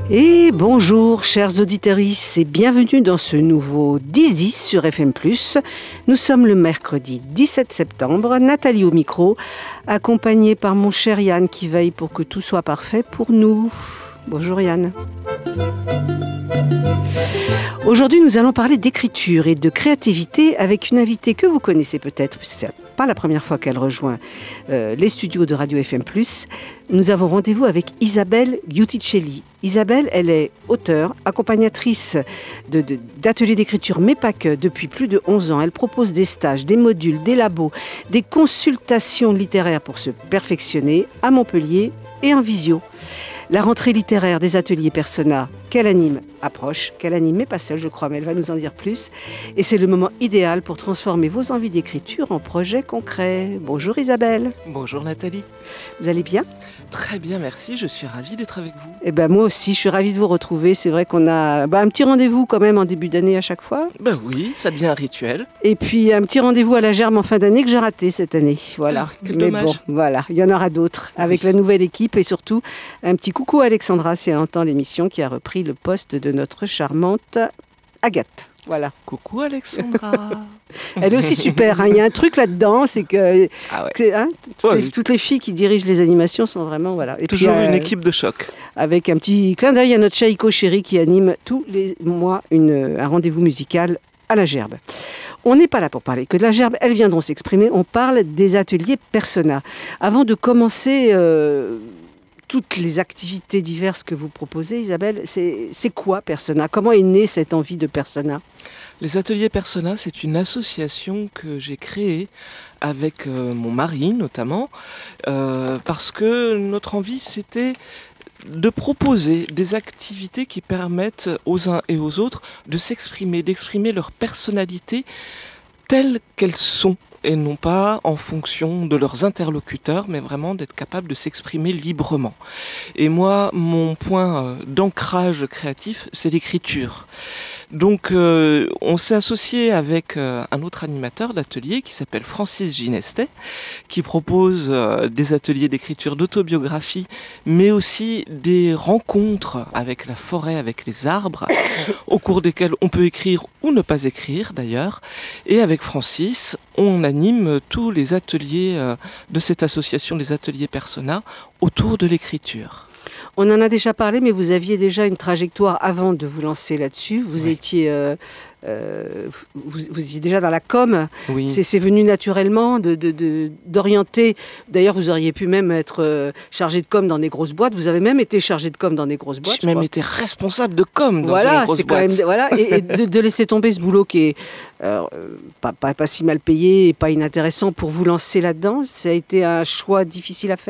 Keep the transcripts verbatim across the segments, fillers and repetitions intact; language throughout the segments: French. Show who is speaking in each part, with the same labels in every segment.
Speaker 1: Et bonjour chers auditeurs et bienvenue dans ce nouveau dix dix sur F M plus. Nous sommes le mercredi dix-sept septembre, Nathalie au micro, accompagnée par mon cher Yann qui veille pour que tout soit parfait pour nous. Bonjour Yann. Aujourd'hui, nous allons parler d'écriture et de créativité avec une invitée que vous connaissez peut-être, c'est pas la première fois qu'elle rejoint euh, les studios de Radio F M plus. Nous avons rendez-vous avec Isabelle Giuticelli. Isabelle, elle est auteure, accompagnatrice de, de, d'ateliers d'écriture, mais pas que, depuis plus de onze ans. Elle propose des stages, des modules, des labos, des consultations littéraires pour se perfectionner à Montpellier et en visio. La rentrée littéraire des ateliers Persona qu'elle anime approche, qu'elle anime, mais pas seule, je crois, mais elle va nous en dire plus. Et c'est le moment idéal pour transformer vos envies d'écriture en projets concrets. Bonjour Isabelle.
Speaker 2: Bonjour Nathalie.
Speaker 1: Vous allez bien ?
Speaker 2: Très bien, merci. Je suis ravie d'être avec vous.
Speaker 1: Eh ben moi aussi, je suis ravie de vous retrouver. C'est vrai qu'on a bah, un petit rendez-vous quand même en début d'année à chaque fois.
Speaker 2: Ben oui, ça devient un rituel.
Speaker 1: Et puis un petit rendez-vous à la Germe en fin d'année que j'ai raté cette année. Voilà.
Speaker 2: Ah, quel
Speaker 1: mais
Speaker 2: dommage.
Speaker 1: Bon, voilà, il y en aura d'autres avec oui. La nouvelle équipe et surtout un petit coucou à Alexandra si elle entend l'émission qui a repris le poste de notre charmante Agathe. Voilà.
Speaker 2: Coucou Alexandra.
Speaker 1: Elle est aussi super. Hein. Il y a un truc là-dedans, c'est que,
Speaker 2: ah ouais.
Speaker 1: que hein, toutes,
Speaker 2: ouais,
Speaker 1: les,
Speaker 2: oui.
Speaker 1: toutes les filles qui dirigent les animations sont vraiment voilà. Et
Speaker 2: toujours
Speaker 1: puis, euh,
Speaker 2: une équipe de choc.
Speaker 1: Avec un petit clin d'œil à notre Chaïko chéri qui anime tous les mois une, un rendez-vous musical à la Gerbe. On n'est pas là pour parler que de la Gerbe, elles viendront s'exprimer. On parle des ateliers Persona. Avant de commencer euh, toutes les activités diverses que vous proposez, Isabelle, c'est, c'est quoi Persona ? Comment est née cette envie de Persona ?
Speaker 2: Les ateliers Persona, c'est une association que j'ai créée avec euh, mon mari notamment, euh, parce que notre envie c'était de proposer des activités qui permettent aux uns et aux autres de s'exprimer, d'exprimer leur personnalité telle qu'elles sont. Et non pas en fonction de leurs interlocuteurs, mais vraiment d'être capable de s'exprimer librement. Et moi, mon point d'ancrage créatif, c'est l'écriture. Donc, euh, on s'est associé avec euh, un autre animateur d'atelier qui s'appelle Francis Ginestet, qui propose euh, des ateliers d'écriture d'autobiographie, mais aussi des rencontres avec la forêt, avec les arbres, au cours desquelles on peut écrire ou ne pas écrire d'ailleurs. Et avec Francis, on anime tous les ateliers euh, de cette association, les ateliers Persona, autour de l'écriture.
Speaker 1: On en a déjà parlé, mais vous aviez déjà une trajectoire avant de vous lancer là-dessus. Vous oui. étiez, euh, euh, vous, vous étiez déjà dans la com.
Speaker 2: Oui.
Speaker 1: C'est, c'est venu naturellement de, de, de, d'orienter. D'ailleurs, vous auriez pu même être euh, chargé de com dans des grosses boîtes. Vous avez même été chargé de com dans des grosses boîtes.
Speaker 2: J'ai même été responsable de com dans
Speaker 1: voilà,
Speaker 2: une grosse
Speaker 1: c'est
Speaker 2: boîte.
Speaker 1: Quand même, voilà, et, et de, de laisser tomber ce boulot qui est euh, pas, pas, pas si mal payé et pas inintéressant pour vous lancer là-dedans. Ça a été un choix difficile à faire ?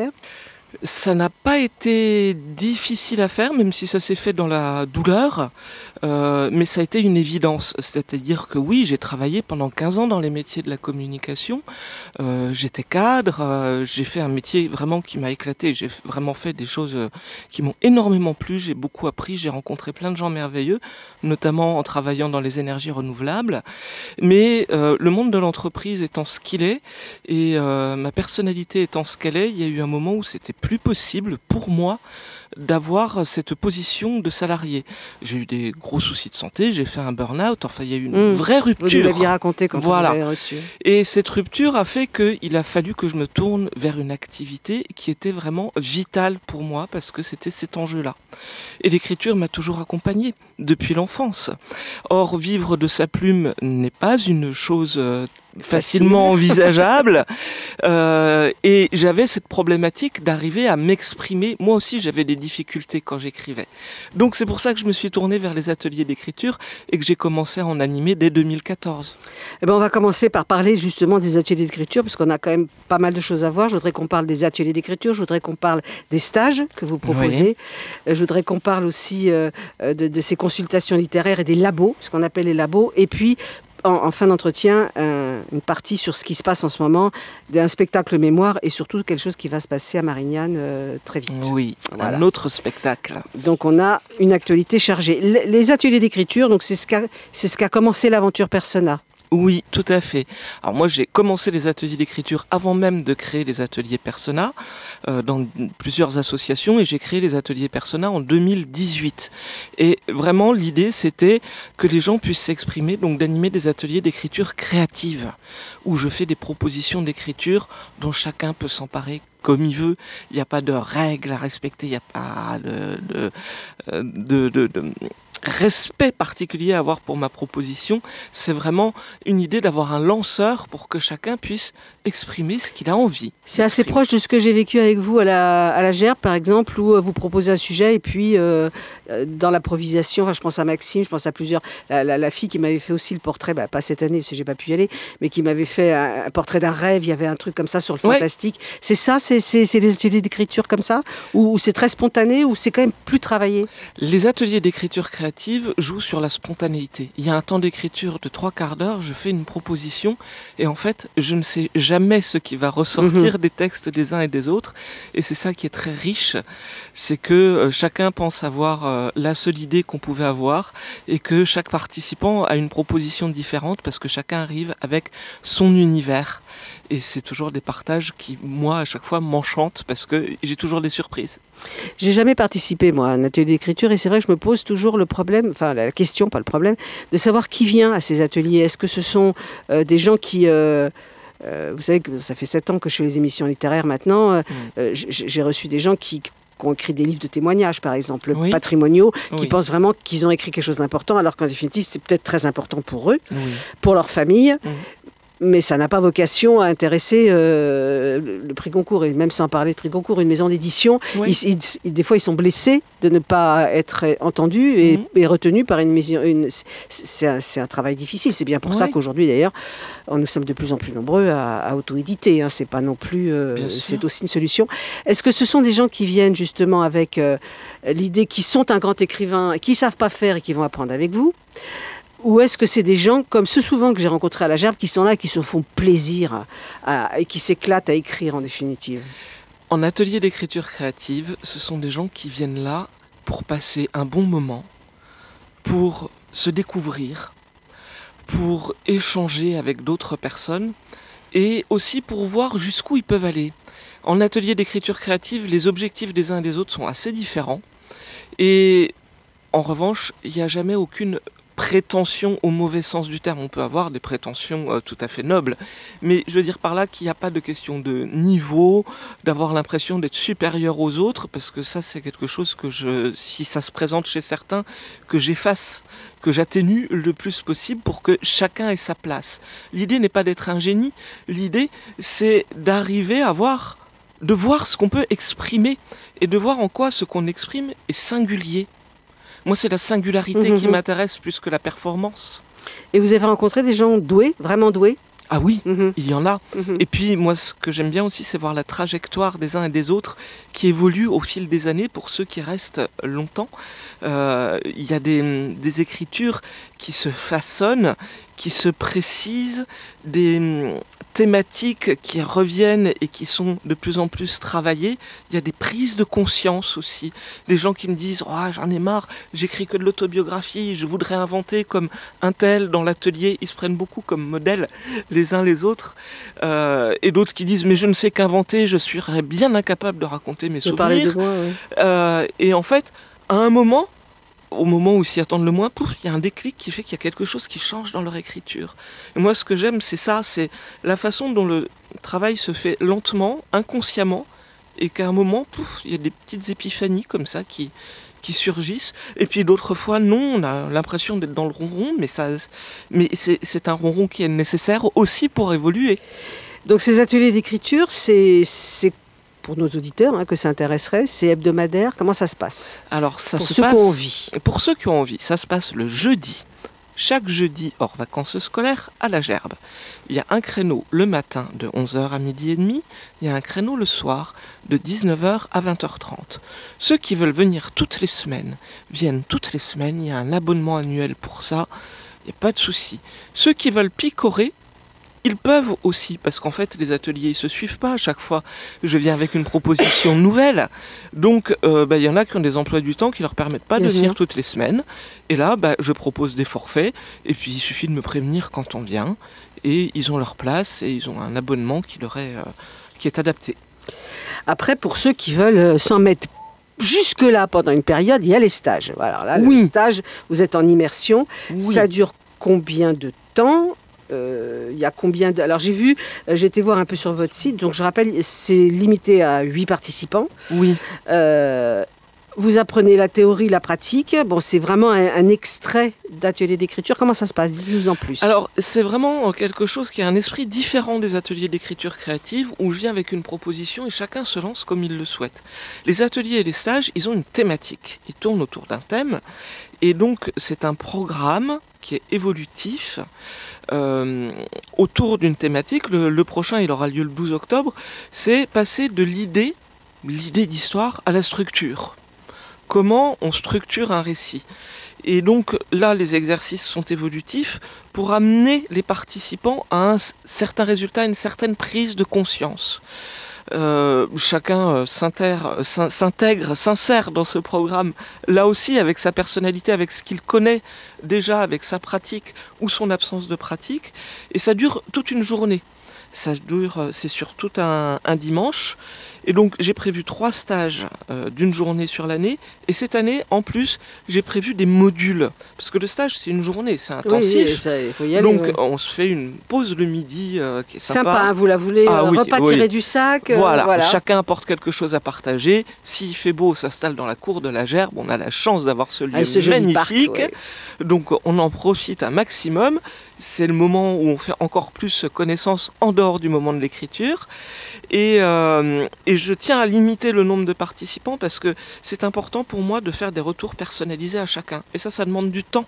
Speaker 2: Ça n'a pas été difficile à faire, même si ça s'est fait dans la douleur, euh, mais ça a été une évidence. C'est-à-dire que oui, j'ai travaillé pendant quinze ans dans les métiers de la communication, euh, j'étais cadre, euh, j'ai fait un métier vraiment qui m'a éclaté, j'ai vraiment fait des choses qui m'ont énormément plu, j'ai beaucoup appris, j'ai rencontré plein de gens merveilleux, notamment en travaillant dans les énergies renouvelables, mais euh, le monde de l'entreprise étant ce qu'il est, et euh, ma personnalité étant ce qu'elle est, il y a eu un moment où c'était plus possible pour moi d'avoir cette position de salarié. J'ai eu des gros soucis de santé, j'ai fait un burn-out, enfin il y a eu une mmh. vraie rupture.
Speaker 1: Vous l'aviez raconté quand
Speaker 2: voilà.
Speaker 1: vous avez reçu.
Speaker 2: Et cette rupture a fait qu'il a fallu que je me tourne vers une activité qui était vraiment vitale pour moi parce que c'était cet enjeu-là. Et l'écriture m'a toujours accompagné depuis l'enfance. Or, vivre de sa plume n'est pas une chose euh, facilement envisageable. Euh, et j'avais cette problématique d'arriver à m'exprimer. Moi aussi, j'avais des difficultés quand j'écrivais. Donc, c'est pour ça que je me suis tournée vers les ateliers d'écriture et que j'ai commencé à en animer dès deux mille quatorze.
Speaker 1: Eh ben, on va commencer par parler justement des ateliers d'écriture, parce qu'on a quand même pas mal de choses à voir. Je voudrais qu'on parle des ateliers d'écriture, je voudrais qu'on parle des stages que vous proposez. Oui. Je voudrais qu'on parle aussi euh, de, de ces consultations littéraires et des labos, ce qu'on appelle les labos. Et puis, en, en fin d'entretien, un, une partie sur ce qui se passe en ce moment, d'un spectacle mémoire et surtout quelque chose qui va se passer à Marignane euh, très vite.
Speaker 2: Oui, voilà. Un autre spectacle.
Speaker 1: Donc on a une actualité chargée. Les ateliers d'écriture, donc c'est ce qu'a, c'est ce qu'a commencé l'aventure Persona.
Speaker 2: Oui, tout à fait. Alors moi, j'ai commencé les ateliers d'écriture avant même de créer les ateliers Persona euh, dans plusieurs associations, et j'ai créé les ateliers Persona en deux mille dix-huit. Et vraiment, l'idée, c'était que les gens puissent s'exprimer, donc d'animer des ateliers d'écriture créative, où je fais des propositions d'écriture dont chacun peut s'emparer comme il veut. Il n'y a pas de règles à respecter, il n'y a pas de... de, de, de, de respect particulier à avoir pour ma proposition. C'est vraiment une idée d'avoir un lanceur pour que chacun puisse exprimer ce qu'il a envie.
Speaker 1: C'est assez proche de ce que j'ai vécu avec vous à la, à la Gerbe, par exemple, où vous proposez un sujet et puis euh, dans l'improvisation, enfin, je pense à Maxime, je pense à plusieurs, la, la, la fille qui m'avait fait aussi le portrait, bah, pas cette année parce que j'ai pas pu y aller, mais qui m'avait fait un, un portrait d'un rêve, il y avait un truc comme ça sur le
Speaker 2: Ouais.
Speaker 1: fantastique. C'est ça, c'est, c'est, c'est des ateliers d'écriture comme ça, où, où c'est très spontané, ou c'est quand même plus travaillé?
Speaker 2: Les ateliers d'écriture créative jouent sur la spontanéité. Il y a un temps d'écriture de trois quarts d'heure, je fais une proposition et en fait, je ne sais jamais ce qui va ressortir mmh. des textes des uns et des autres, et c'est ça qui est très riche, c'est que euh, chacun pense avoir euh, la seule idée qu'on pouvait avoir, et que chaque participant a une proposition différente parce que chacun arrive avec son univers. Et c'est toujours des partages qui, moi, à chaque fois, m'enchantent parce que j'ai toujours des surprises.
Speaker 1: J'ai jamais participé, moi, à un atelier d'écriture, et c'est vrai que je me pose toujours le problème, enfin la question, pas le problème, de savoir qui vient à ces ateliers. Est-ce que ce sont euh, des gens qui... Euh, euh, vous savez que ça fait sept ans que je fais les émissions littéraires maintenant. Euh, mmh. euh, j'ai reçu des gens qui... qui ont écrit des livres de témoignages, par exemple, oui. patrimoniaux, qui oui. pensent vraiment qu'ils ont écrit quelque chose d'important, alors qu'en définitive, c'est peut-être très important pour eux, oui. pour leur famille. Mmh. Mais ça n'a pas vocation à intéresser euh, le, le prix Goncourt. Et même sans parler de prix Goncourt, une maison d'édition, oui. ils, ils, des fois, ils sont blessés de ne pas être entendus et, mmh. et retenus par une maison. Une, c'est, un, c'est un travail difficile. C'est bien pour oui. ça qu'aujourd'hui, d'ailleurs, nous sommes de plus en plus nombreux à, à auto-éditer. Hein. C'est pas non plus... Euh, c'est aussi une solution. Est-ce que ce sont des gens qui viennent justement avec euh, l'idée qu'ils sont un grand écrivain, qui ne savent pas faire et qui vont apprendre avec vous ? Ou est-ce que c'est des gens, comme ceux souvent que j'ai rencontrés à la Gerbe, qui sont là, qui se font plaisir à, à, et qui s'éclatent à écrire en définitive?
Speaker 2: En atelier d'écriture créative, ce sont des gens qui viennent là pour passer un bon moment, pour se découvrir, pour échanger avec d'autres personnes et aussi pour voir jusqu'où ils peuvent aller. En atelier d'écriture créative, les objectifs des uns et des autres sont assez différents, et en revanche, il n'y a jamais aucune prétention au mauvais sens du terme. On peut avoir des prétentions euh, tout à fait nobles, mais je veux dire par là qu'il n'y a pas de question de niveau, d'avoir l'impression d'être supérieur aux autres, parce que ça c'est quelque chose que je, si ça se présente chez certains, que j'efface, que j'atténue le plus possible pour que chacun ait sa place. L'idée n'est pas d'être un génie, l'idée c'est d'arriver à voir, de voir ce qu'on peut exprimer et de voir en quoi ce qu'on exprime est singulier. Moi, c'est la singularité mmh, qui mmh. m'intéresse plus que la performance.
Speaker 1: Et vous avez rencontré des gens doués, vraiment doués ?
Speaker 2: Ah oui, mmh. il y en a.
Speaker 1: Mmh.
Speaker 2: Et puis, moi, ce que j'aime bien aussi, c'est voir la trajectoire des uns et des autres qui évolue au fil des années pour ceux qui restent longtemps. Euh, il y a des, des écritures qui se façonnent, qui se précisent, des thématiques qui reviennent et qui sont de plus en plus travaillées. Il y a des prises de conscience aussi. Des gens qui me disent oh, « j'en ai marre, j'écris que de l'autobiographie, je voudrais inventer comme un tel dans l'atelier ». Ils se prennent beaucoup comme modèle les uns les autres. Euh, et d'autres qui disent « mais je ne sais qu'inventer, je serais bien incapable de raconter mes souvenirs ».
Speaker 1: Parler de moi, oui.
Speaker 2: euh, Et en fait, à un moment, au moment où s'y attendent le moins, pouf, il y a un déclic qui fait qu'il y a quelque chose qui change dans leur écriture. Et moi, ce que j'aime, c'est ça, c'est la façon dont le travail se fait lentement, inconsciemment, et qu'à un moment, pouf, il y a des petites épiphanies comme ça qui, qui surgissent. Et puis d'autres fois, non, on a l'impression d'être dans le ronron, mais, ça, mais c'est, c'est un ronron qui est nécessaire aussi pour évoluer.
Speaker 1: Donc ces ateliers d'écriture, c'est... c'est... pour nos auditeurs, hein, que ça intéresserait, c'est hebdomadaire. Comment ça se passe?
Speaker 2: Alors, ça
Speaker 1: pour
Speaker 2: se
Speaker 1: ceux
Speaker 2: passe,
Speaker 1: qui ont envie.
Speaker 2: Pour ceux qui ont envie, ça se passe le jeudi. Chaque jeudi hors vacances scolaires à la Gerbe. Il y a un créneau le matin de onze heures à midi et demi. Il y a un créneau le soir de dix-neuf heures à vingt heures trente. Ceux qui veulent venir toutes les semaines viennent toutes les semaines. Il y a un abonnement annuel pour ça. Il n'y a pas de souci. Ceux qui veulent picorer, ils peuvent aussi, parce qu'en fait, les ateliers ne se suivent pas à chaque fois. Je viens avec une proposition nouvelle. Donc, euh, bah, y en a qui ont des emplois du temps qui ne leur permettent pas Bien de sûr. venir toutes les semaines. Et là, bah, je propose des forfaits. Et puis, il suffit de me prévenir quand on vient. Et ils ont leur place et ils ont un abonnement qui, leur est, euh, qui est adapté.
Speaker 1: Après, pour ceux qui veulent s'en mettre jusque-là pendant une période, il y a les stages. Alors là, oui. le stage, vous êtes en immersion. Oui. Ça dure combien de temps ? Euh, il y a combien de... Alors j'ai vu, j'ai été voir un peu sur votre site, donc je rappelle, c'est limité à huit participants.
Speaker 2: Oui.
Speaker 1: Euh, vous apprenez la théorie, la pratique. Bon, c'est vraiment un, un extrait d'atelier d'écriture. Comment ça se passe ? Dites-nous en plus.
Speaker 2: Alors, c'est vraiment quelque chose qui a un esprit différent des ateliers d'écriture créative, où je viens avec une proposition et chacun se lance comme il le souhaite. Les ateliers et les stages, ils ont une thématique. Ils tournent autour d'un thème. Et donc, c'est un programme qui est évolutif euh, autour d'une thématique. Le, le prochain, il aura lieu le douze octobre. C'est passer de l'idée, l'idée d'histoire, à la structure. Comment on structure un récit. Et donc là, les exercices sont évolutifs pour amener les participants à un certain résultat, à une certaine prise de conscience. Euh, chacun euh, s'intègre, s'intègre, s'insère dans ce programme, là aussi avec sa personnalité, avec ce qu'il connaît déjà, avec sa pratique ou son absence de pratique. Et ça dure toute une journée. Ça dure, c'est sur tout un, un dimanche. Et donc j'ai prévu trois stages euh, d'une journée sur l'année. Et cette année, en plus, j'ai prévu des modules. Parce que le stage, c'est une journée, c'est intensif.
Speaker 1: Oui, ça, il faut y aller,
Speaker 2: donc
Speaker 1: oui.
Speaker 2: on se fait une pause le midi euh, qui est sympa.
Speaker 1: Sympa, hein, vous la voulez,
Speaker 2: ah,
Speaker 1: euh,
Speaker 2: oui,
Speaker 1: repas
Speaker 2: oui.
Speaker 1: tiré du sac. Euh,
Speaker 2: voilà.
Speaker 1: voilà,
Speaker 2: chacun apporte quelque chose à partager. S'il fait beau, on s'installe dans la cour de la Gerbe. On a la chance d'avoir ce lieu ah, ce magnifique. Parc, oui. Donc on en profite un maximum. C'est le moment où on fait encore plus connaissance en dehors du moment de l'écriture. Et, euh, et je tiens à limiter le nombre de participants parce que c'est important pour moi de faire des retours personnalisés à chacun. Et ça, ça demande du temps.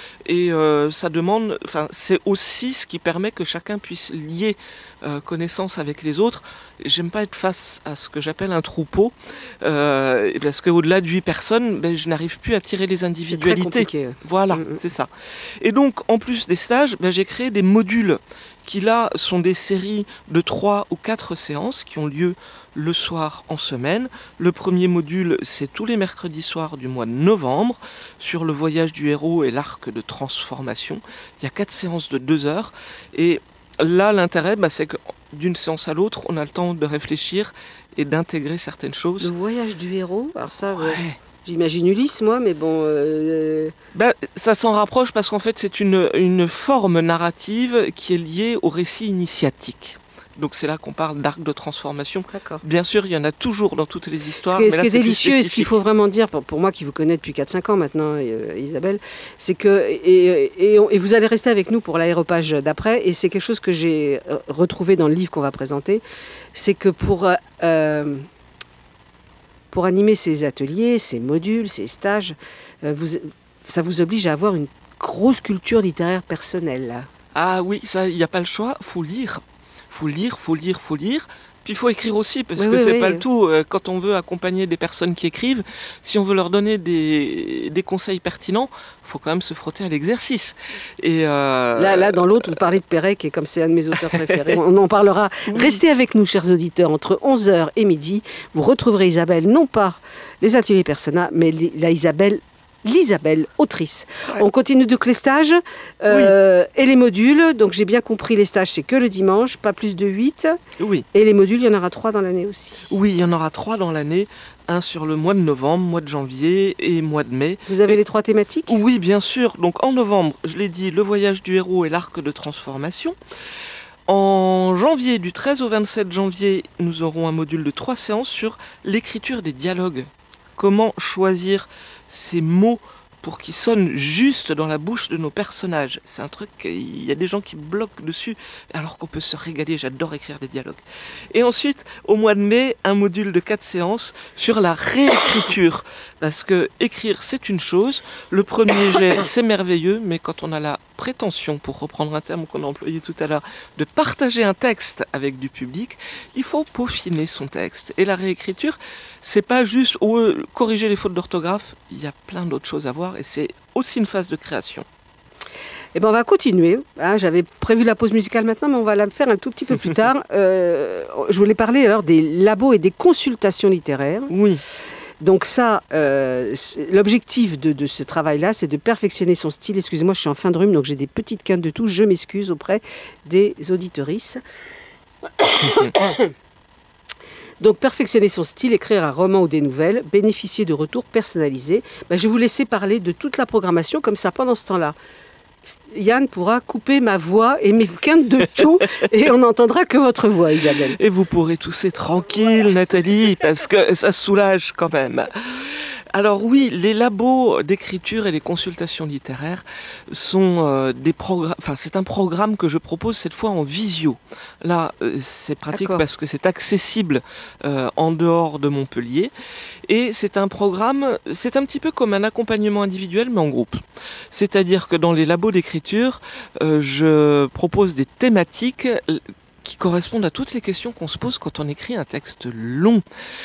Speaker 2: Et euh, ça demande, enfin, c'est aussi ce qui permet que chacun puisse lier euh, connaissance avec les autres. J'aime pas être face à ce que j'appelle un troupeau, euh, parce qu'au-delà de huit personnes, ben, je n'arrive plus à tirer les individualités.
Speaker 1: C'est très compliqué.
Speaker 2: Voilà, mmh. c'est ça. Et donc, en plus des stages, ben, j'ai créé des modules qui là sont des séries de trois ou quatre séances qui ont lieu le soir en semaine. Le premier module, c'est tous les mercredis soirs du mois de novembre, sur le voyage du héros et l'arc de transformation. Il y a quatre séances de deux heures. Et là, l'intérêt, bah, c'est que d'une séance à l'autre, on a le temps de réfléchir et d'intégrer certaines choses.
Speaker 1: Le voyage du héros, alors ça...
Speaker 2: Ouais.
Speaker 1: Ouais. J'imagine Ulysse, moi, mais bon... Euh...
Speaker 2: Ben, ça s'en rapproche parce qu'en fait, c'est une, une forme narrative qui est liée au récit initiatique. Donc c'est là qu'on parle d'arc de transformation.
Speaker 1: D'accord.
Speaker 2: Bien sûr, il y en a toujours dans toutes les histoires.
Speaker 1: Ce qui est,
Speaker 2: mais
Speaker 1: ce
Speaker 2: là,
Speaker 1: qui est
Speaker 2: c'est
Speaker 1: délicieux et ce qu'il faut vraiment dire, pour, pour moi qui vous connais depuis quatre cinq ans maintenant, euh, Isabelle, c'est que... Et, et, et vous allez rester avec nous pour l'aéropage d'après, et c'est quelque chose que j'ai retrouvé dans le livre qu'on va présenter, c'est que pour... Euh, Pour animer ces ateliers, ces modules, ces stages, euh, vous, ça vous oblige à avoir une grosse culture littéraire personnelle. Là.
Speaker 2: Ah oui, ça, il n'y a pas le choix, il faut lire. Il faut lire, il faut lire, il faut lire. Puis il faut écrire aussi, parce oui, que oui, c'est oui. pas le tout. Quand on veut accompagner des personnes qui écrivent, si on veut leur donner des, des conseils pertinents, il faut quand même se frotter à l'exercice. Et euh...
Speaker 1: là, là, dans l'autre, vous parlez de Pérec, et comme c'est un de mes auteurs préférés, on en parlera. Oui. Restez avec nous, chers auditeurs, entre onze heures et midi. Vous retrouverez Isabelle, non pas les ateliers Persona, mais la Isabelle l'Isabelle, autrice. Ouais. On continue donc les stages euh, oui. et les modules. Donc j'ai bien compris, les stages, c'est que le dimanche, pas plus de huit.
Speaker 2: Oui.
Speaker 1: Et les modules, il y en aura trois dans l'année aussi.
Speaker 2: Oui, il y en aura trois dans l'année. Un sur le mois de novembre, mois de janvier et mois de mai.
Speaker 1: Vous avez
Speaker 2: et...
Speaker 1: les trois thématiques ?
Speaker 2: Oui, bien sûr. Donc en novembre, je l'ai dit, le voyage du héros et l'arc de transformation. En janvier, du treize au vingt-sept janvier, nous aurons un module de trois séances sur l'écriture des dialogues. Comment choisir ces mots pour qu'ils sonnent juste dans la bouche de nos personnages. C'est un truc, il y a des gens qui bloquent dessus, alors qu'on peut se régaler, j'adore écrire des dialogues. Et ensuite, au mois de mai, un module de quatre séances sur la réécriture. Parce que écrire, c'est une chose, le premier jet, c'est merveilleux, mais quand on a la prétention, pour reprendre un terme qu'on a employé tout à l'heure, de partager un texte avec du public, il faut peaufiner son texte. Et la réécriture, c'est pas juste oh, euh, corriger les fautes d'orthographe, il y a plein d'autres choses à voir et c'est aussi une phase de création.
Speaker 1: Eh ben, on va continuer. Hein, j'avais prévu la pause musicale maintenant, mais on va la faire un tout petit peu plus tard. Euh, je voulais parler alors des labos et des consultations littéraires.
Speaker 2: Oui.
Speaker 1: Donc ça, euh, l'objectif de, de ce travail-là, c'est de perfectionner son style. Excusez-moi, je suis en fin de rhume, donc j'ai des petites quintes de toux. Je m'excuse auprès des auditorices. Donc, perfectionner son style, écrire un roman ou des nouvelles, bénéficier de retours personnalisés. Ben, je vais vous laisser parler de toute la programmation, comme ça, pendant ce temps-là. Yann pourra couper ma voix et mes quintes de tout, et on n'entendra que votre voix, Isabelle.
Speaker 2: Et vous pourrez tousser tranquille, Nathalie, parce que ça soulage quand même. Alors oui, les labos d'écriture et les consultations littéraires sont euh, des programmes. Enfin, c'est un programme que je propose cette fois en visio. Là, euh, c'est pratique
Speaker 1: D'accord.
Speaker 2: parce que c'est accessible euh, en dehors de Montpellier. Et c'est un programme, c'est un petit peu comme un accompagnement individuel, mais en groupe. C'est-à-dire que dans les labos d'écriture, euh, je propose des thématiques qui correspondent à toutes les questions qu'on se pose quand on écrit un texte long.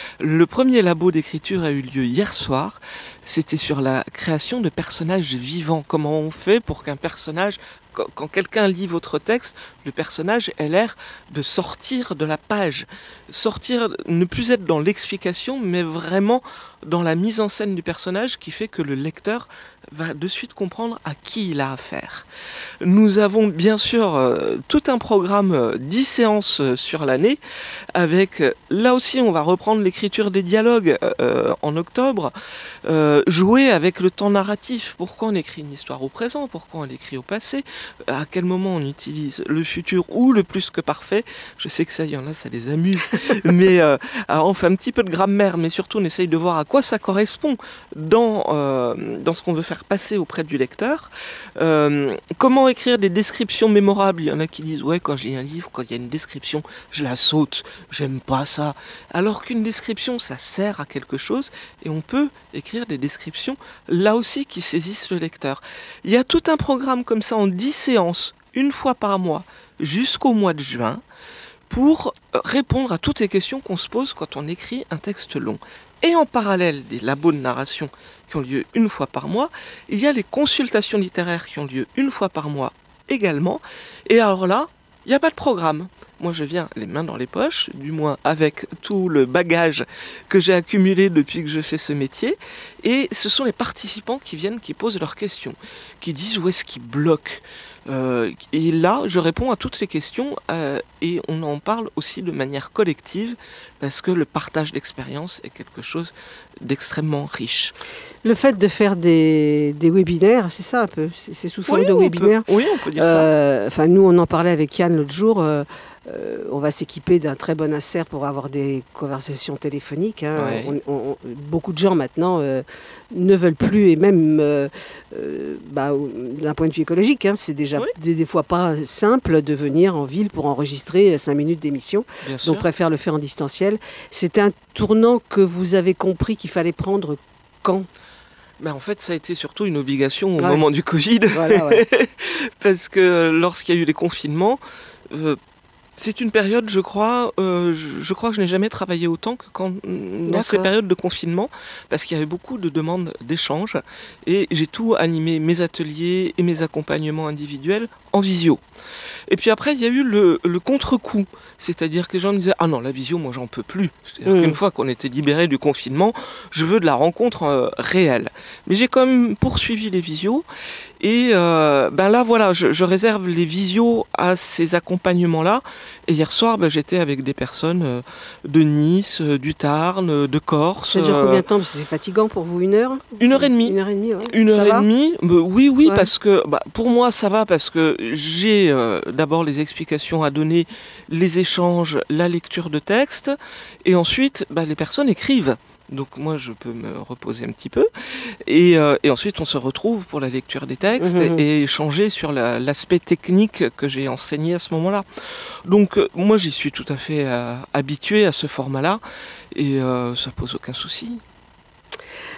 Speaker 2: Le premier labo d'écriture a eu lieu hier soir. C'était sur la création de personnages vivants. Comment on fait pour qu'un personnage, quand, quand quelqu'un lit votre texte, le personnage ait l'air de sortir de la page. Sortir, ne plus être dans l'explication, mais vraiment dans la mise en scène du personnage qui fait que le lecteur va de suite comprendre à qui il a affaire. Nous avons bien sûr euh, tout un programme, euh, dix séances euh, sur l'année, avec, euh, là aussi on va reprendre l'écriture des dialogues euh, en octobre, euh, jouer avec le temps narratif, pourquoi on écrit une histoire au présent, pourquoi on l'écrit au passé, à quel moment on utilise le futur ou le plus que parfait, je sais que ça, il y en a, ça les amuse, mais euh, alors on fait un petit peu de grammaire, mais surtout on essaye de voir à quoi ça correspond dans, euh, dans ce qu'on veut faire passer auprès du lecteur. Euh, comment écrire des descriptions mémorables? Il y en a qui disent ouais, quand j'ai un livre, quand il y a une description, je la saute, j'aime pas ça. Alors qu'une description, ça sert à quelque chose et on peut écrire des descriptions là aussi qui saisissent le lecteur. Il y a tout un programme comme ça en dix séances, une fois par mois, jusqu'au mois de juin, pour répondre à toutes les questions qu'on se pose quand on écrit un texte long. Et en parallèle des labos de narration qui ont lieu une fois par mois, il y a les consultations littéraires qui ont lieu une fois par mois également. Et alors là, il n'y a pas de programme. Moi, je viens les mains dans les poches, du moins avec tout le bagage que j'ai accumulé depuis que je fais ce métier. Et ce sont les participants qui viennent, qui posent leurs questions, qui disent où est-ce qu'ils bloquent. Euh, et là, je réponds à toutes les questions euh, et on en parle aussi de manière collective parce que le partage d'expérience est quelque chose d'extrêmement riche.
Speaker 1: Le fait de faire des, des webinaires, c'est ça un peu? C'est, c'est sous forme
Speaker 2: oui,
Speaker 1: de webinaires?
Speaker 2: Oui, on peut dire
Speaker 1: euh, ça. Nous, on en parlait avec Yann l'autre jour. Euh, Euh, on va s'équiper d'un très bon insert pour avoir des conversations téléphoniques. Hein.
Speaker 2: Ouais.
Speaker 1: On, on, beaucoup de gens maintenant euh, ne veulent plus, et même euh, euh, bah, d'un point de vue écologique, hein, c'est déjà
Speaker 2: oui.
Speaker 1: des, des fois pas simple de venir en ville pour enregistrer cinq minutes d'émission.
Speaker 2: Bien
Speaker 1: Donc
Speaker 2: sûr.
Speaker 1: préfère le faire en distanciel. C'est un tournant que vous avez compris qu'il fallait prendre quand ?
Speaker 2: Ben en fait, ça a été surtout une obligation au
Speaker 1: ouais.
Speaker 2: moment du Covid.
Speaker 1: Voilà, ouais.
Speaker 2: Parce que lorsqu'il y a eu les confinements, euh, c'est une période, je crois, euh, je, je crois que je n'ai jamais travaillé autant que quand, dans
Speaker 1: D'accord.
Speaker 2: ces périodes de confinement, parce qu'il y avait beaucoup de demandes d'échanges, et j'ai tout animé, mes ateliers et mes accompagnements individuels en visio. Et puis après, il y a eu le, le contre-coup, c'est-à-dire que les gens me disaient « Ah non, la visio, moi, j'en peux plus ». C'est-à-dire mmh. qu'une fois qu'on était libéré du confinement, je veux de la rencontre euh, réelle. Mais j'ai quand même poursuivi les visios, et euh, ben là, voilà, je, je réserve les visios à ces accompagnements-là. Et hier soir, ben, j'étais avec des personnes euh, de Nice, euh, du Tarn, euh, de Corse.
Speaker 1: Ça dure combien de temps? C'est fatigant pour vous, une heure?
Speaker 2: Une heure et demie.
Speaker 1: Une heure et demie, ouais.
Speaker 2: Une
Speaker 1: ça
Speaker 2: heure
Speaker 1: va
Speaker 2: et demie. Bah, oui, oui,
Speaker 1: ouais.
Speaker 2: parce que bah, pour moi, ça va parce que j'ai euh, d'abord les explications à donner, les échanges, la lecture de texte, et ensuite, bah, les personnes écrivent. Donc moi, je peux me reposer un petit peu. Et, euh, et ensuite, on se retrouve pour la lecture des textes mmh. et, et échanger sur la, l'aspect technique que j'ai enseigné à ce moment-là. Donc euh, moi, j'y suis tout à fait euh, habitué à ce format-là. Et euh, ça pose aucun souci.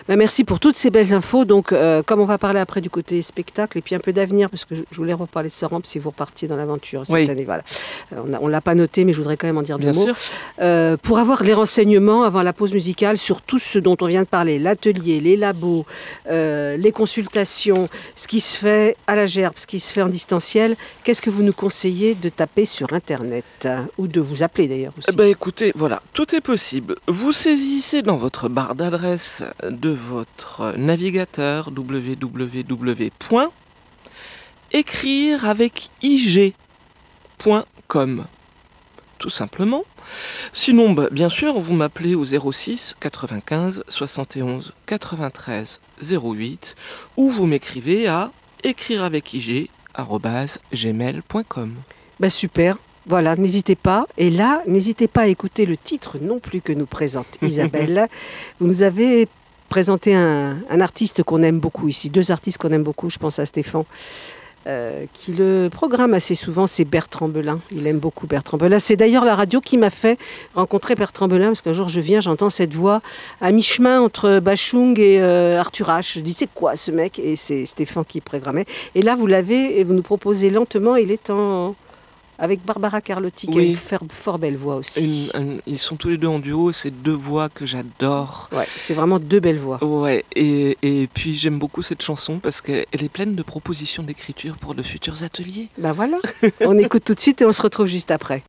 Speaker 1: Ben, merci pour toutes ces belles infos. Donc, euh, comme on va parler après du côté spectacle et puis un peu d'avenir, parce que je, je voulais reparler de Soramp si vous repartiez dans l'aventure cette
Speaker 2: Oui.
Speaker 1: année. Voilà. Euh, on ne l'a pas noté, mais je voudrais quand même en dire
Speaker 2: Bien
Speaker 1: deux mots.
Speaker 2: sûr.
Speaker 1: Euh, pour avoir les renseignements avant la pause musicale sur tout ce dont on vient de parler, l'atelier, les labos, euh, les consultations, ce qui se fait à la gerbe, ce qui se fait en distanciel, qu'est-ce que vous nous conseillez de taper sur Internet hein, ou de vous appeler d'ailleurs aussi?
Speaker 2: Eh ben, écoutez, voilà, tout est possible. Vous saisissez dans votre barre d'adresse de votre navigateur w w w point écrire avec i g point com, tout simplement. Sinon, bah, bien sûr, vous m'appelez au zéro six quatre-vingt-quinze soixante et onze quatre-vingt-treize zéro huit ou vous m'écrivez à écrire avec ig arobase gmail point com.
Speaker 1: Ben, super. Voilà, n'hésitez pas. Et là, n'hésitez pas à écouter le titre non plus que nous présente Isabelle. Vous nous avez présenté un, un artiste qu'on aime beaucoup ici, deux artistes qu'on aime beaucoup, je pense à Stéphane, euh, qui le programme assez souvent, c'est Bertrand Belin. Il aime beaucoup Bertrand Belin. C'est d'ailleurs la radio qui m'a fait rencontrer Bertrand Belin, parce qu'un jour je viens, j'entends cette voix à mi-chemin entre Bachung et euh, Arthur H. Je dis, c'est quoi ce mec? Et c'est Stéphane qui programmait. Et là, vous l'avez, et vous nous proposez lentement, il est en... avec Barbara Carlotti, qui
Speaker 2: Oui.
Speaker 1: a une fort, fort belle voix aussi.
Speaker 2: Une- un- ils sont tous les deux en duo, c'est deux voix que j'adore.
Speaker 1: Ouais, c'est vraiment deux belles voix.
Speaker 2: Ouais, et, et puis j'aime beaucoup cette chanson parce qu'elle elle est pleine de propositions d'écriture pour de futurs ateliers.
Speaker 1: Ben voilà, on écoute tout de suite et on se retrouve juste après.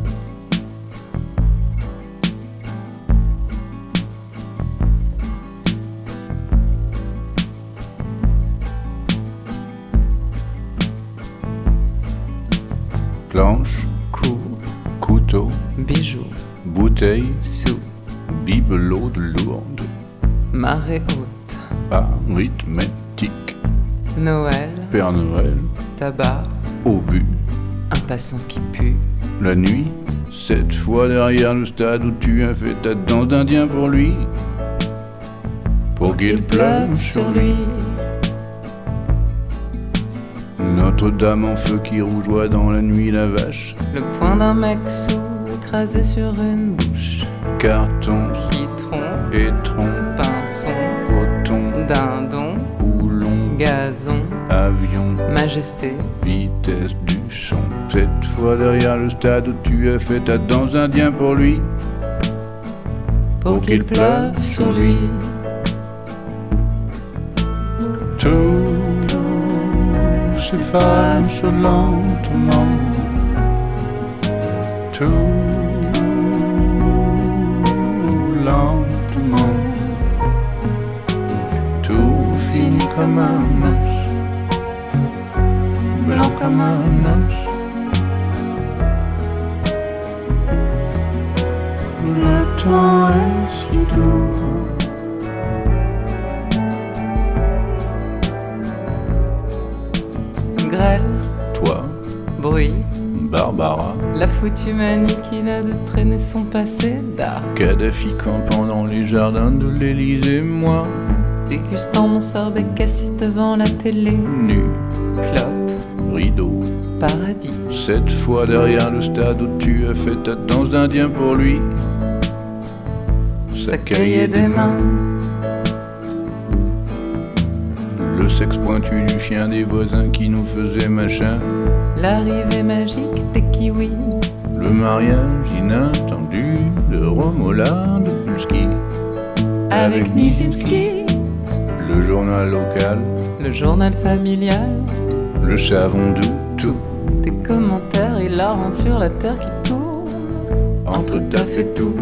Speaker 3: Planche,
Speaker 4: Cou,
Speaker 3: couteau,
Speaker 4: bijoux,
Speaker 3: bouteille,
Speaker 4: sous,
Speaker 3: bibelot de lourde,
Speaker 4: marée haute,
Speaker 3: arithmétique,
Speaker 4: Noël,
Speaker 3: Père Noël,
Speaker 4: tabac,
Speaker 3: obus,
Speaker 4: un passant qui pue,
Speaker 3: la nuit, cette fois derrière le stade où tu as fait ta danse d'Indien pour lui, pour qu'il pleuve sur lui. Notre-Dame en feu qui rougeoie dans la nuit la vache,
Speaker 4: le poing d'un mec sous, écrasé sur une bouche,
Speaker 3: carton,
Speaker 4: citron,
Speaker 3: étron,
Speaker 4: pinson,
Speaker 3: coton,
Speaker 4: dindon,
Speaker 3: houlon,
Speaker 4: gazon,
Speaker 3: avion,
Speaker 4: majesté,
Speaker 3: vitesse du son. Cette fois derrière le stade où tu as fait ta danse d'Indien pour lui,
Speaker 4: pour qu'il pleuve sur lui.
Speaker 3: tout s'efface lentement, tout lentement, tout finit comme un os, blanc comme un os. Le temps est si doux.
Speaker 4: Grêle,
Speaker 3: Toi,
Speaker 4: bruit,
Speaker 3: Barbara,
Speaker 4: la foutue manie qu'il a de traîner son passé d'art,
Speaker 3: Kadhafi campant dans les jardins de l'Élysée, moi,
Speaker 4: dégustant mon sorbet cassis devant la télé,
Speaker 3: nu,
Speaker 4: clope,
Speaker 3: rideau.
Speaker 4: paradis,
Speaker 3: Cette fois derrière le stade où tu as fait ta danse d'Indien pour lui,
Speaker 4: sa cahier des mains,
Speaker 3: le sexe pointu du chien des voisins qui nous faisait machin,
Speaker 4: l'arrivée magique des kiwis,
Speaker 3: le mariage inattendu de Romola de Pulski,
Speaker 4: avec Nijinsky,
Speaker 3: le journal local,
Speaker 4: le journal familial,
Speaker 3: le savon doux, tout,
Speaker 4: des commentaires hilarants sur la terre qui tourne,
Speaker 3: entre taf et tout,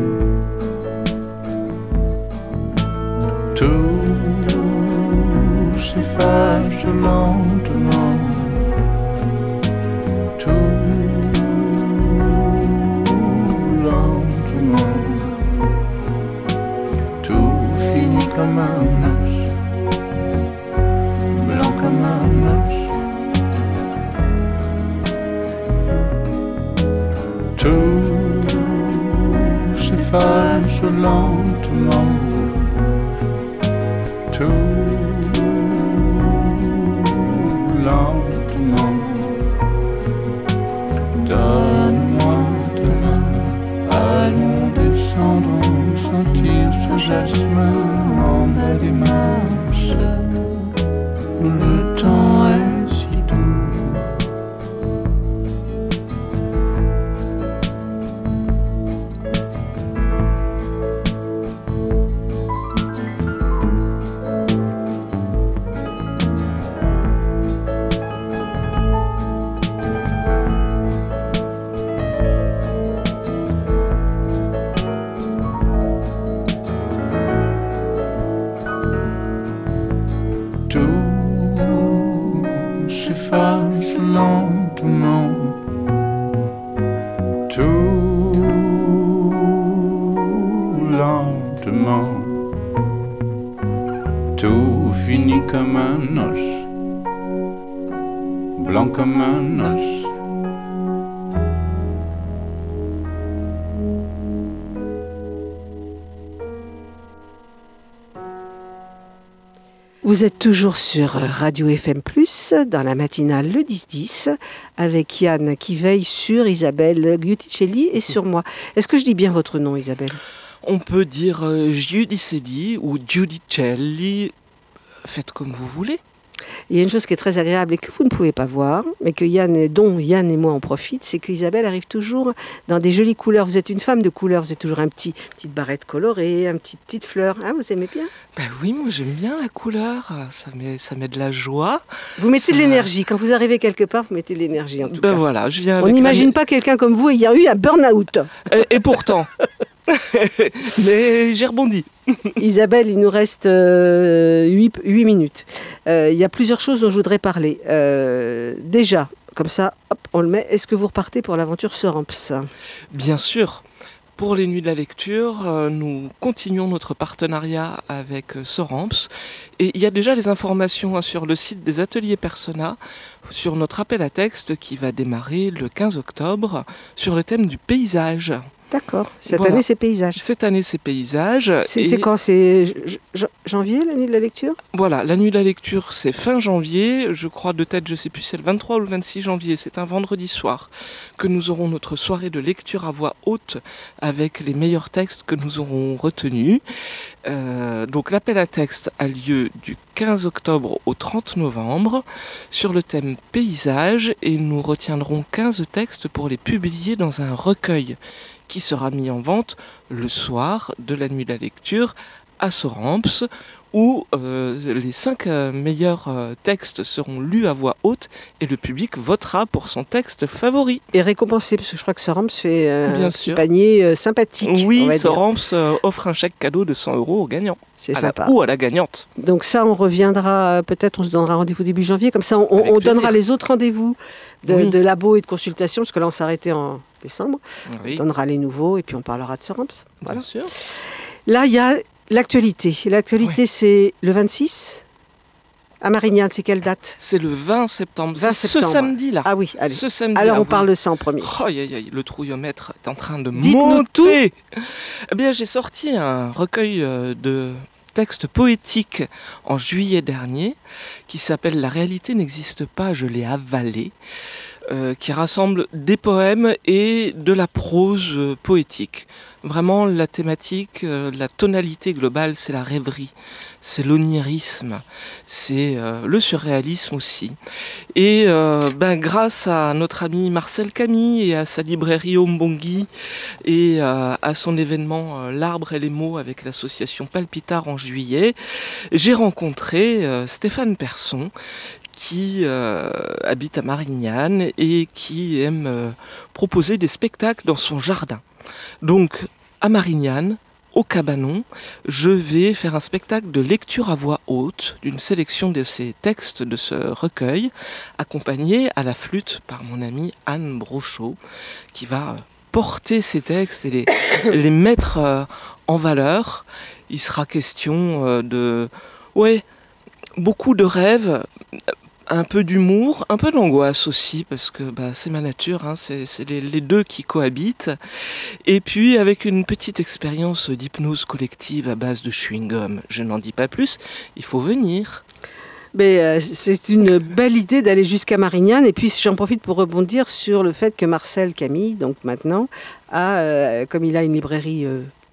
Speaker 3: tout, tout s'efface lentement, tout lentement, tout finit comme un os, blanc comme un os. Tout s'efface lentement, tout lentement. Donne-moi ta main, allons descendre, sentir ce jasmin en bas des marches, où le temps est si doux. S'efface lentement, tout lentement, tout finit comme un os, blanc comme un os.
Speaker 1: Vous êtes toujours sur Radio F M plus, dans la matinale le dix dix, avec Yann qui veille sur Isabelle Giudicelli et sur moi. Est-ce que je dis bien votre nom, Isabelle ?
Speaker 2: On peut dire euh, Giudicelli ou Giudicelli, faites comme vous voulez.
Speaker 1: Il y a une chose qui est très agréable et que vous ne pouvez pas voir, mais que Yann, dont Yann et moi en profitent, c'est qu'Isabelle arrive toujours dans des jolies couleurs. Vous êtes une femme de couleurs, vous êtes toujours un petit, petite barrette colorée, une petite, petite fleur. Hein, vous aimez bien ?
Speaker 2: Ben oui, moi j'aime bien la couleur, ça met, ça met de la joie.
Speaker 1: Vous mettez
Speaker 2: ça...
Speaker 1: de l'énergie. Quand vous arrivez quelque part, vous mettez de l'énergie en tout
Speaker 2: ben
Speaker 1: cas.
Speaker 2: Voilà, je viens
Speaker 1: On n'imagine la... pas quelqu'un comme vous ayant eu un burn-out.
Speaker 2: Et, et pourtant, mais j'ai rebondi.
Speaker 1: Isabelle, il nous reste euh, huit minutes. Euh, il y a plusieurs choses dont je voudrais parler. Euh, déjà, comme ça, hop, on le met. Est-ce que vous repartez pour l'aventure Soramps ?
Speaker 2: Bien sûr. Pour les Nuits de la Lecture, euh, nous continuons notre partenariat avec euh, Soramps. Et il y a déjà les informations hein, sur le site des ateliers Persona, sur notre appel à texte qui va démarrer le quinze octobre sur le thème du paysage.
Speaker 1: D'accord. Cette
Speaker 2: voilà.
Speaker 1: année, c'est paysages.
Speaker 2: Cette année, c'est paysages.
Speaker 1: C'est, et... c'est quand ? C'est janvier, la nuit de la lecture ?
Speaker 2: Voilà, la nuit de la lecture, c'est fin janvier. Je crois de tête, je ne sais plus, c'est le vingt-trois ou le vingt-six janvier. C'est un vendredi soir que nous aurons notre soirée de lecture à voix haute avec les meilleurs textes que nous aurons retenus. Euh, donc l'appel à texte a lieu du quinze octobre au trente novembre sur le thème paysage et nous retiendrons quinze textes pour les publier dans un recueil qui sera mis en vente le soir de la nuit de la lecture à Soramps, où euh, les cinq euh, meilleurs euh, textes seront lus à voix haute et le public votera pour son texte favori.
Speaker 1: Et récompensé, parce que je crois que Soramps fait euh,
Speaker 2: Bien
Speaker 1: un
Speaker 2: sûr.
Speaker 1: petit panier euh, sympathique.
Speaker 2: Oui, Soramps euh, offre un chèque cadeau de cent euros au gagnant.
Speaker 1: C'est
Speaker 2: à
Speaker 1: sympa.
Speaker 2: La, ou à la gagnante.
Speaker 1: Donc ça, on reviendra, peut-être on se donnera rendez-vous début janvier, comme ça on, on donnera les autres rendez-vous de, oui. de labo et de consultation, parce que là on s'arrêtait en décembre. Oui. On donnera les nouveaux et puis on parlera de Soramps. Voilà.
Speaker 2: Bien sûr.
Speaker 1: Là, il y a l'actualité. L'actualité, oui. c'est le vingt-six à Marignane. C'est quelle date ?
Speaker 2: C'est le vingt septembre.
Speaker 1: vingt
Speaker 2: c'est
Speaker 1: septembre.
Speaker 2: ce samedi-là.
Speaker 1: Ah oui, allez.
Speaker 2: Ce samedi.
Speaker 1: Alors on
Speaker 2: oui.
Speaker 1: parle de ça en premier.
Speaker 2: Oh, aïe, aïe, le trouillomètre est en train de
Speaker 1: Dites-nous
Speaker 2: monter.
Speaker 1: Tout.
Speaker 2: Eh bien, j'ai sorti un recueil de textes poétiques en juillet dernier qui s'appelle « La réalité n'existe pas, je l'ai avalée ». Euh, qui rassemble des poèmes et de la prose euh, poétique. Vraiment, la thématique, euh, la tonalité globale, c'est la rêverie, c'est l'onirisme, c'est euh, le surréalisme aussi. Et euh, ben, grâce à notre ami Marcel Camille et à sa librairie Ombongui et euh, à son événement euh, L'Arbre et les mots avec l'association Palpitard en juillet, j'ai rencontré euh, Stéphane Persson, qui euh, habite à Marignane et qui aime euh, proposer des spectacles dans son jardin. Donc, à Marignane, au Cabanon, je vais faire un spectacle de lecture à voix haute d'une sélection de ces textes de ce recueil, accompagné à la flûte par mon amie Anne Brochot, qui va porter ces textes et les, les mettre euh, en valeur. Il sera question euh, de... Ouais, beaucoup de rêves, un peu d'humour, un peu d'angoisse aussi, parce que bah, c'est ma nature, hein, c'est, c'est les, les deux qui cohabitent. Et puis avec une petite expérience d'hypnose collective à base de chewing-gum. Je n'en dis pas plus, il faut venir.
Speaker 1: Mais euh, c'est une belle idée d'aller jusqu'à Marignane. Et puis j'en profite pour rebondir sur le fait que Marcel Camille, donc maintenant, a, euh, comme il a une librairie... Euh,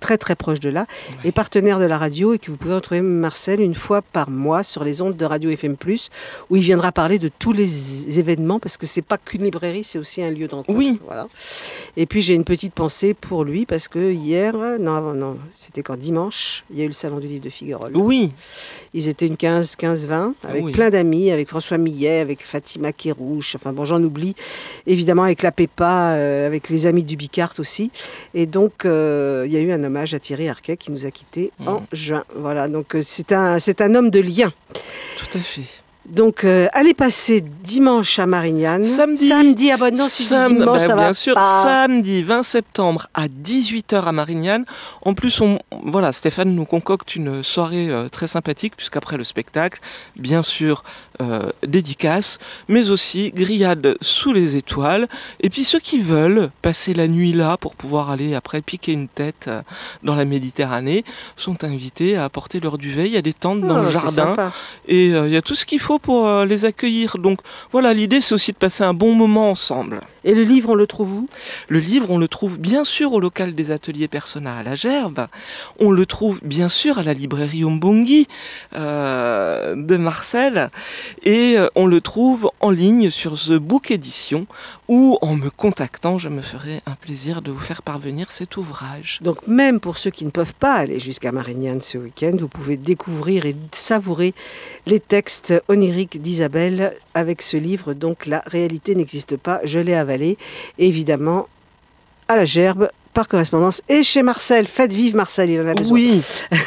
Speaker 1: très très proche de là,
Speaker 2: Ouais.
Speaker 1: est partenaire de la radio et que vous pouvez retrouver Marcel une fois par mois sur les ondes de Radio F M plus, où il viendra parler de tous les événements, parce que c'est pas qu'une librairie, c'est aussi un lieu de rencontre.
Speaker 2: Oui.
Speaker 1: Voilà. Et puis j'ai une petite pensée pour lui, parce que hier, non, avant, non, c'était quand dimanche, il y a eu le salon du livre de Figueroa.
Speaker 2: Oui,
Speaker 1: Ils étaient une quinze, quinze, vingt, avec
Speaker 2: Oui.
Speaker 1: plein d'amis, avec François Millet, avec Fatima Kérouche, enfin bon, j'en oublie, évidemment avec la Pépa, euh, avec les amis du Bicart aussi. Et donc, euh, il y a eu un hommage à Thierry Arquet qui nous a quittés
Speaker 2: Mmh.
Speaker 1: en juin. Voilà, donc euh, c'est un, c'est un homme de lien.
Speaker 2: tout à fait.
Speaker 1: Donc, euh, allez passer dimanche à Marignane.
Speaker 2: Samedi.
Speaker 1: Samedi, ah bon, non, si je dis
Speaker 2: Sam-
Speaker 1: dimanche,
Speaker 2: bah,
Speaker 1: ça
Speaker 2: bien
Speaker 1: va
Speaker 2: sûr,
Speaker 1: pas.
Speaker 2: samedi vingt septembre à dix-huit heures à Marignane. En plus, on, voilà, Stéphane nous concocte une soirée euh, très sympathique, puisqu'après le spectacle, bien sûr, euh, dédicace, mais aussi grillade sous les étoiles. Et puis ceux qui veulent passer la nuit là pour pouvoir aller après piquer une tête euh, dans la Méditerranée sont invités à apporter leur duvet. Il y a des tentes dans
Speaker 1: Oh,
Speaker 2: le
Speaker 1: c'est
Speaker 2: jardin.
Speaker 1: sympa.
Speaker 2: Et euh, il y a tout ce qu'il faut pour euh, les accueillir. Donc voilà, l'idée c'est aussi de passer un bon moment ensemble.
Speaker 1: Et le livre, on le trouve où?
Speaker 2: Le livre, on le trouve bien sûr au local des ateliers Persona à la Gerbe. On le trouve bien sûr à la librairie Ombongi euh, de Marcel. Et euh, on le trouve en ligne sur The Book Edition, où en me contactant, je me ferai un plaisir de vous faire parvenir cet ouvrage.
Speaker 1: Donc même pour ceux qui ne peuvent pas aller jusqu'à Marignane ce week-end, vous pouvez découvrir et savourer les textes oniriques d'Isabelle avec ce livre. Donc La réalité n'existe pas, je l'ai avalé. Évidemment, à la Gerbe, par correspondance, et chez Marcel. Faites vivre Marcel, il en a besoin.
Speaker 2: Oui,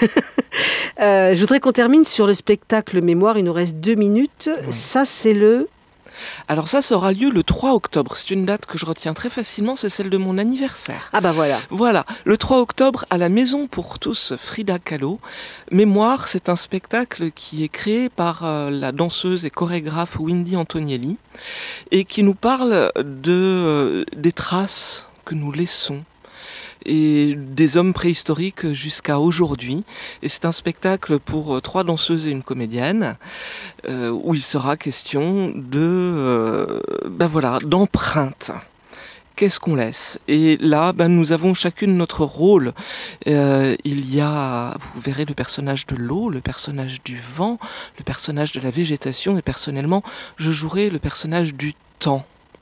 Speaker 1: Euh, je voudrais qu'on termine sur le spectacle Mémoire. Il nous reste deux minutes.
Speaker 2: Oui.
Speaker 1: Ça, c'est le...
Speaker 2: alors ça, ça aura lieu le trois octobre. C'est une date que je retiens très facilement, c'est celle de mon anniversaire.
Speaker 1: Ah bah voilà.
Speaker 2: Voilà, le trois octobre à la Maison pour tous Frida Kahlo. Mémoire, c'est un spectacle qui est créé par euh, la danseuse et chorégraphe Windy Antonielli et qui nous parle de, euh, des traces que nous laissons et des hommes préhistoriques jusqu'à aujourd'hui. Et c'est un spectacle pour euh, trois danseuses et une comédienne euh, où il sera question de, euh, ben voilà, d'empreintes. Qu'est-ce qu'on laisse? Et là, ben, nous avons chacune notre rôle. Euh, il y a, vous verrez, le personnage de l'eau, le personnage du vent, le personnage de la végétation, et personnellement, je jouerai le personnage du temps.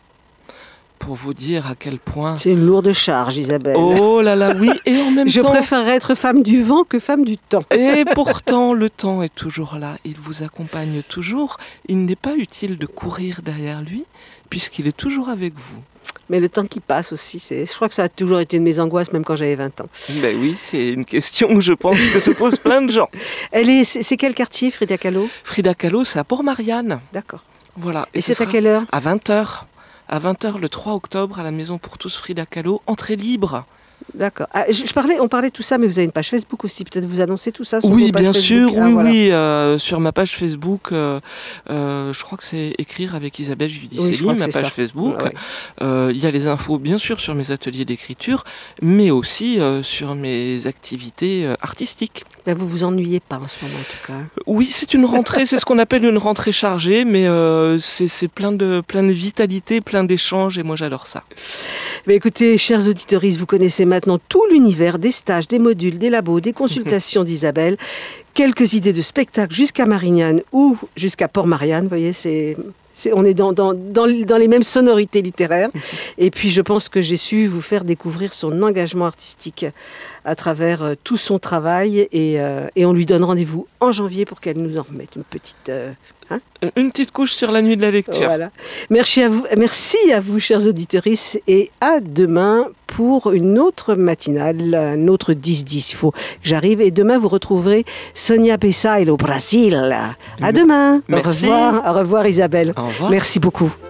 Speaker 2: Pour vous dire à quel point...
Speaker 1: C'est une lourde charge, Isabelle.
Speaker 2: Oh là là, oui, et en même
Speaker 1: Je
Speaker 2: temps...
Speaker 1: préférerais être femme du vent que femme du temps.
Speaker 2: Et pourtant, le temps est toujours là, il vous accompagne toujours. Il n'est pas utile de courir derrière lui, puisqu'il est toujours avec vous.
Speaker 1: Mais le temps qui passe aussi, c'est... je crois que ça a toujours été une de mes angoisses, même quand j'avais vingt ans.
Speaker 2: Ben oui, c'est une question que je pense que se posent plein de gens.
Speaker 1: Elle est... C'est c'est quel quartier, Frida Kahlo?
Speaker 2: Frida Kahlo, c'est à Port-Marianne.
Speaker 1: D'accord.
Speaker 2: Voilà.
Speaker 1: Et
Speaker 2: ce
Speaker 1: c'est à
Speaker 2: sera
Speaker 1: quelle heure?
Speaker 2: À vingt heures. À vingt heures le trois octobre, à la Maison pour tous Frida Kahlo. Entrée libre.
Speaker 1: D'accord. Ah, je, je parlais, on parlait de tout ça, mais vous avez une page Facebook aussi. Peut-être vous annoncez tout ça sur
Speaker 2: Oui,
Speaker 1: vos pages
Speaker 2: bien
Speaker 1: Facebook.
Speaker 2: sûr,
Speaker 1: Ah,
Speaker 2: oui,
Speaker 1: voilà.
Speaker 2: oui. euh, sur ma page Facebook, euh, euh, je crois que c'est écrire avec Isabelle Giudicelli,
Speaker 1: Oui, je crois que
Speaker 2: ma
Speaker 1: c'est
Speaker 2: page
Speaker 1: ça.
Speaker 2: Facebook.
Speaker 1: Ah ouais.
Speaker 2: Euh, Il y a les infos, bien sûr, sur mes ateliers d'écriture, mais aussi euh, sur mes activités euh, artistiques.
Speaker 1: Ben, vous vous ennuyez pas en ce moment, en tout cas.
Speaker 2: Oui, c'est une rentrée, c'est ce qu'on appelle une rentrée chargée, mais euh, c'est c'est plein de, plein de vitalité, plein d'échanges, et moi j'adore ça.
Speaker 1: Mais écoutez, chers auditeurs, vous connaissez maintenant tout l'univers des stages, des modules, des labos, des consultations d'Isabelle. Quelques idées de spectacles jusqu'à Marignane ou jusqu'à Port-Marianne. Vous voyez, c'est... C'est, on est dans, dans, dans, dans les mêmes sonorités littéraires. Et puis, je pense que j'ai su vous faire découvrir son engagement artistique à travers euh, tout son travail. Et, euh, et on lui donne rendez-vous en janvier pour qu'elle nous en remette une petite... Euh, hein
Speaker 2: Une petite couche sur la nuit de la lecture.
Speaker 1: Voilà. Merci à vous, merci à vous, chers auditeurs. Et à demain pour une autre matinale, un autre dix dix. Il faut que j'arrive. Et demain, vous retrouverez Sonia Pessa et le Brésil. À demain.
Speaker 2: Merci.
Speaker 1: Au revoir. Au revoir, Isabelle.
Speaker 2: Au revoir.
Speaker 1: Merci beaucoup.